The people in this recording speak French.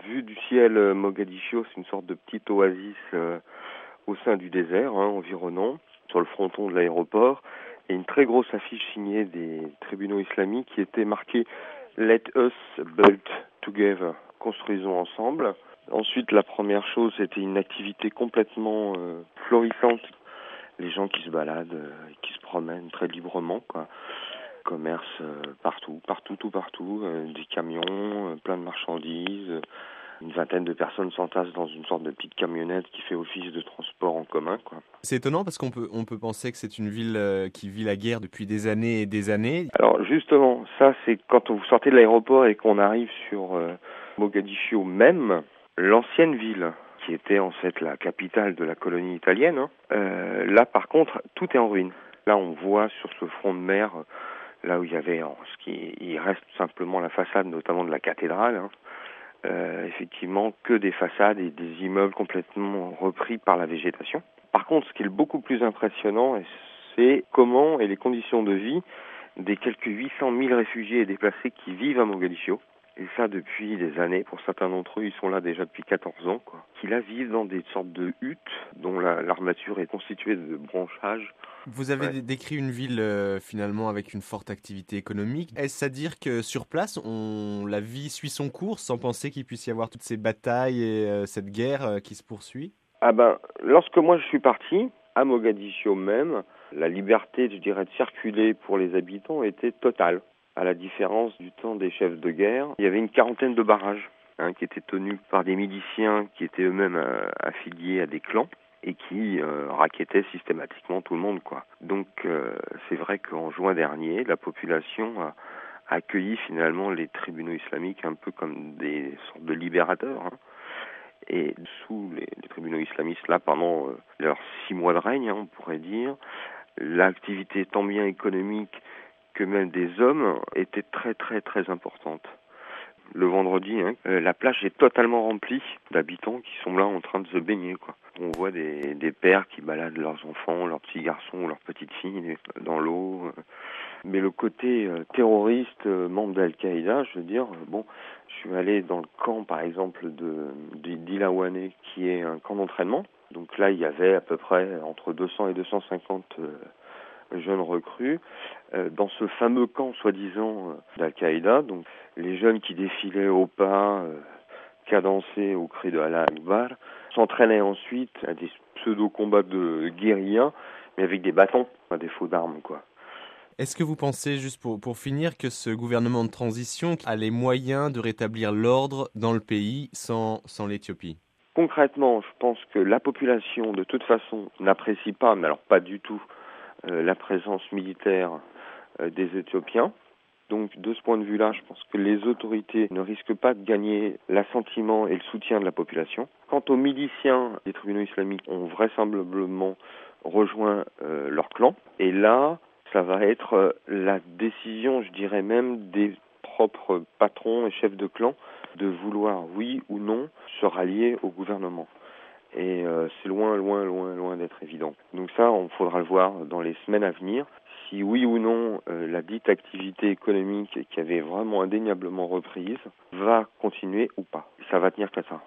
Vue du ciel, Mogadiscio, c'est une sorte de petite oasis au sein du désert environnant, sur le fronton de l'aéroport, et une très grosse affiche signée des tribunaux islamiques qui était marquée «Let us build together», construisons ensemble. Ensuite, la première chose, c'était une activité complètement florissante. Les gens qui se baladent, qui se promènent très librement, quoi. Commerce partout, tout partout, des camions, plein de marchandises. Une vingtaine de personnes s'entassent dans une sorte de petite camionnette qui fait office de transport en commun, quoi. C'est étonnant parce qu'on peut penser que c'est une ville qui vit la guerre depuis des années et des années. Alors justement, ça c'est quand vous sortez de l'aéroport et qu'on arrive sur Mogadiscio même, l'ancienne ville, qui était en fait la capitale de la colonie italienne. Là par contre, tout est en ruine. Là on voit sur ce front de mer, là où il y avait, il reste tout simplement la façade, notamment de la cathédrale, effectivement que des façades et des immeubles complètement repris par la végétation. Par contre, ce qui est beaucoup plus impressionnant, c'est comment et les conditions de vie des quelques 800 000 réfugiés et déplacés qui vivent à Mogadiscio. Et ça depuis des années. Pour certains d'entre eux, ils sont là déjà depuis 14 ans, quoi. Qui là vivent dans des sortes de huttes dont l'armature est constituée de branchages. Vous avez décrit une ville finalement avec une forte activité économique. Est-ce à dire que sur place, la vie suit son cours sans penser qu'il puisse y avoir toutes ces batailles et cette guerre qui se poursuit? Ah ben, lorsque moi je suis parti, à Mogadiscio même, la liberté, je dirais, de circuler pour les habitants était totale. À la différence du temps des chefs de guerre, il y avait une quarantaine de barrages qui étaient tenus par des miliciens qui étaient eux-mêmes affiliés à des clans et qui rackettaient systématiquement tout le monde, quoi. Donc c'est vrai qu'en juin dernier, la population a accueilli finalement les tribunaux islamiques un peu comme des sortes de libérateurs. Et sous les tribunaux islamistes, là, pendant leurs 6 mois de règne, on pourrait dire, l'activité tant bien économique que même des hommes était très très très importante. Le vendredi, la plage est totalement remplie d'habitants qui sont là en train de se baigner, quoi. On voit des pères qui baladent leurs enfants, leurs petits garçons ou leurs petites filles dans l'eau. Mais le côté terroriste, membre d'Al-Qaïda, je veux dire, je suis allé dans le camp, par exemple, d'Ilawane, qui est un camp d'entraînement. Donc là, il y avait à peu près entre 200 et 250 jeunes recrues. Dans ce fameux camp, soi-disant, d'Al-Qaïda, donc les jeunes qui défilaient au pas, cadencés au cri de Allah Akbar, s'entraînaient ensuite à des pseudo-combats de guérilla, mais avec des bâtons, à défaut d'armes, quoi. Est-ce que vous pensez, juste pour finir, que ce gouvernement de transition a les moyens de rétablir l'ordre dans le pays sans l'Éthiopie? Concrètement, je pense que la population, de toute façon, n'apprécie pas, mais alors pas du tout, la présence militaire des Éthiopiens. Donc, de ce point de vue-là, je pense que les autorités ne risquent pas de gagner l'assentiment et le soutien de la population. Quant aux miliciens, les tribunaux islamiques ont vraisemblablement rejoint leur clan. Et là, ça va être la décision, je dirais même, des propres patrons et chefs de clan de vouloir, oui ou non, se rallier au gouvernement. Et c'est loin d'être évident. Donc ça, on faudra le voir dans les semaines à venir, si oui ou non la dite activité économique qui avait vraiment indéniablement reprise va continuer ou pas. Ça va tenir qu'à ça.